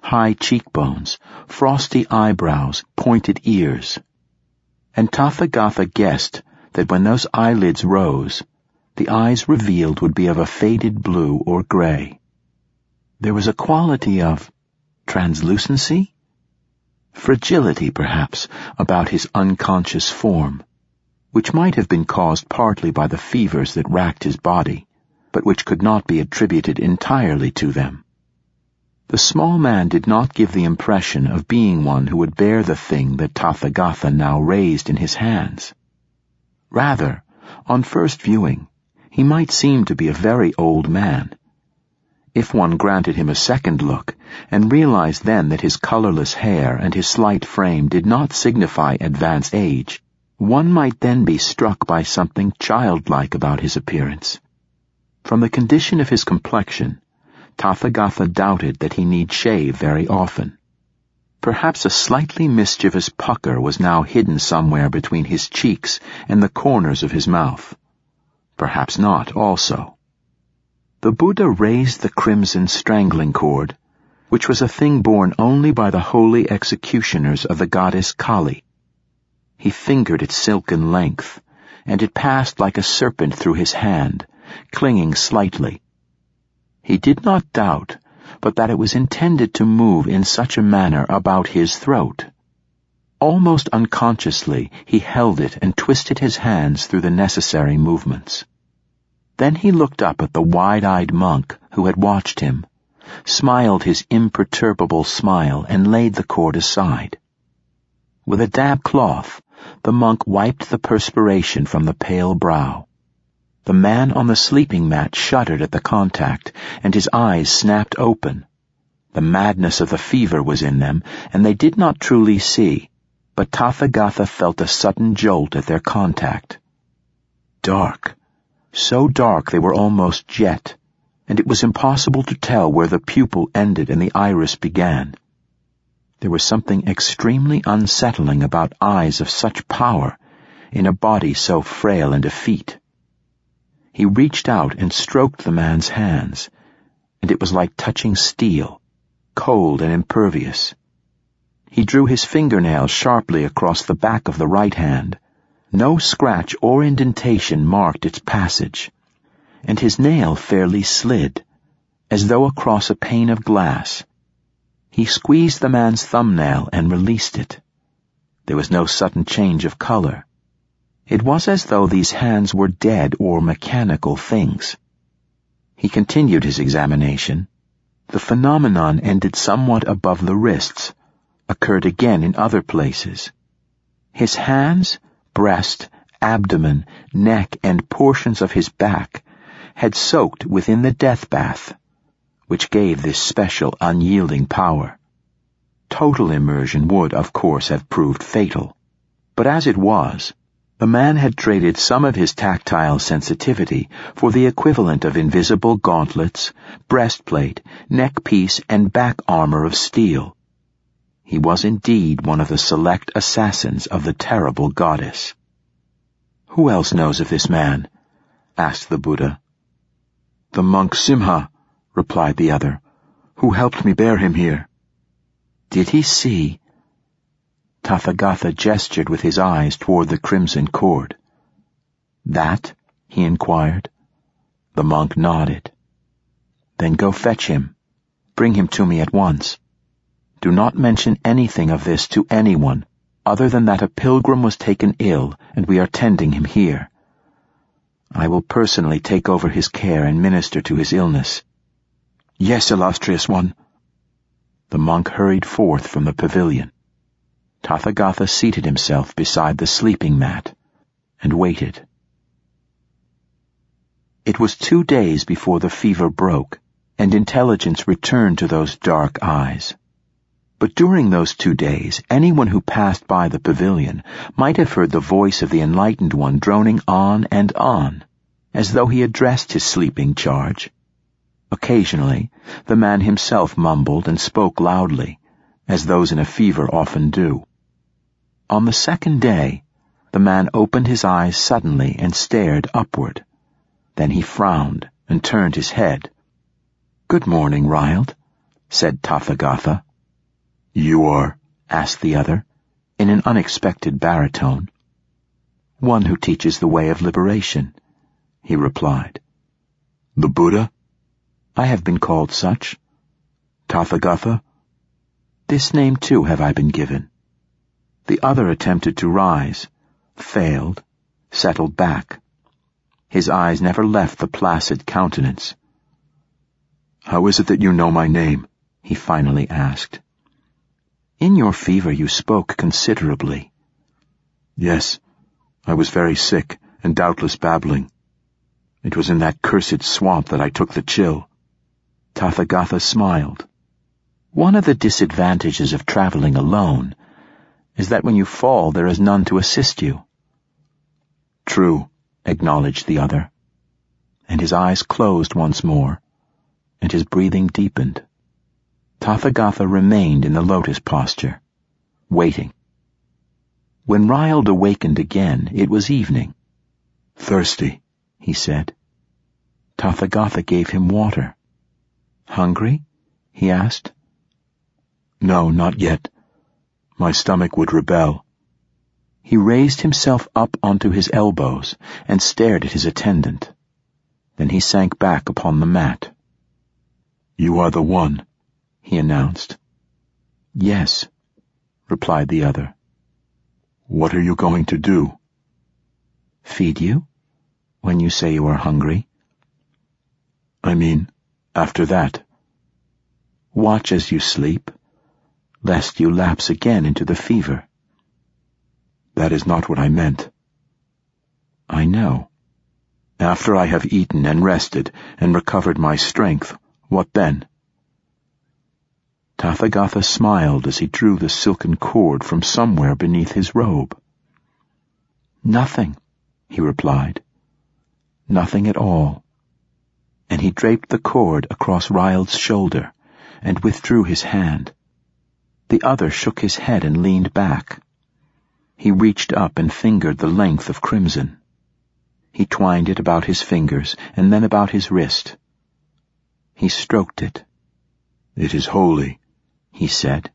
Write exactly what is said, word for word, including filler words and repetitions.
high cheekbones, frosty eyebrows, pointed ears. And Tathagata guessed that when those eyelids rose, the eyes revealed would be of a faded blue or gray. There was a quality of translucency? Fragility, perhaps, about his unconscious form, which might have been caused partly by the fevers that racked his body, but which could not be attributed entirely to them. The small man did not give the impression of being one who would bear the thing that Tathagata now raised in his hands. Rather, on first viewing, he might seem to be a very old man. If one granted him a second look, and realized then that his colorless hair and his slight frame did not signify advanced age, one might then be struck by something childlike about his appearance. From the condition of his complexion, Tathagata doubted that he need shave very often. Perhaps a slightly mischievous pucker was now hidden somewhere between his cheeks and the corners of his mouth. Perhaps not, also. The Buddha raised the crimson strangling cord, which was a thing borne only by the holy executioners of the goddess Kali. He fingered its silken length, and it passed like a serpent through his hand, clinging slightly. He did not doubt but that it was intended to move in such a manner about his throat. Almost unconsciously he held it and twisted his hands through the necessary movements. Then he looked up at the wide-eyed monk who had watched him, smiled his imperturbable smile, and laid the cord aside. With a damp cloth, the monk wiped the perspiration from the pale brow. The man on the sleeping mat shuddered at the contact, and his eyes snapped open. The madness of the fever was in them, and they did not truly see, but Tathagata felt a sudden jolt at their contact. Dark. So dark they were almost jet, and it was impossible to tell where the pupil ended and the iris began. There was something extremely unsettling about eyes of such power in a body so frail and effete. He reached out and stroked the man's hands, and it was like touching steel, cold and impervious. He drew his fingernails sharply across the back of the right hand. No scratch or indentation marked its passage, and his nail fairly slid, as though across a pane of glass. He squeezed the man's thumbnail and released it. There was no sudden change of color. It was as though these hands were dead or mechanical things. He continued his examination. The phenomenon ended somewhat above the wrists, occurred again in other places. His hands, breast, abdomen, neck, and portions of his back had soaked within the death bath, which gave this special unyielding power. Total immersion would, of course, have proved fatal, but as it was, the man had traded some of his tactile sensitivity for the equivalent of invisible gauntlets, breastplate, neckpiece, and back armor of steel. He was indeed one of the select assassins of the terrible goddess. "Who else knows of this man?" asked the Buddha. "The monk Simha," replied the other, "who helped me bear him here." "Did he see?" Tathagata gestured with his eyes toward the crimson cord. "That?" he inquired. The monk nodded. "Then go fetch him. Bring him to me at once. Do not mention anything of this to anyone, other than that a pilgrim was taken ill and we are tending him here. I will personally take over his care and minister to his illness." "Yes, illustrious one." The monk hurried forth from the pavilion. Tathagata seated himself beside the sleeping mat and waited. It was two days before the fever broke and intelligence returned to those dark eyes. But during those two days, anyone who passed by the pavilion might have heard the voice of the Enlightened One droning on and on, as though he addressed his sleeping charge. Occasionally, the man himself mumbled and spoke loudly, as those in a fever often do. On the second day, the man opened his eyes suddenly and stared upward. Then he frowned and turned his head. "Good morning, Ryled," said Tathagata. You are? Asked the other, in an unexpected baritone. One who teaches the way of liberation, he replied. The Buddha? I have been called such. Tathagata? This name too have I been given. The other attempted to rise, failed, settled back. His eyes never left the placid countenance. How is it that you know my name? He finally asked. In your fever you spoke considerably. Yes, I was very sick and doubtless babbling. It was in that cursed swamp that I took the chill. Tathagata smiled. One of the disadvantages of traveling alone is that when you fall there is none to assist you. True, acknowledged the other, and his eyes closed once more, and his breathing deepened. Tathagata remained in the lotus posture, waiting. When Ryald awakened again, it was evening. Thirsty, he said. Tathagata gave him water. Hungry? He asked. No, not yet. My stomach would rebel. He raised himself up onto his elbows and stared at his attendant. Then he sank back upon the mat. You are the one, he announced. Yes, replied the other. What are you going to do? Feed you, when you say you are hungry. I mean, after that. Watch as you sleep, lest you lapse again into the fever. That is not what I meant. I know. After I have eaten and rested and recovered my strength, what then? Tathagata smiled as he drew the silken cord from somewhere beneath his robe. Nothing, he replied. Nothing at all. And he draped the cord across Ryald's shoulder and withdrew his hand. The other shook his head and leaned back. He reached up and fingered the length of crimson. He twined it about his fingers and then about his wrist. He stroked it. It is holy, he said.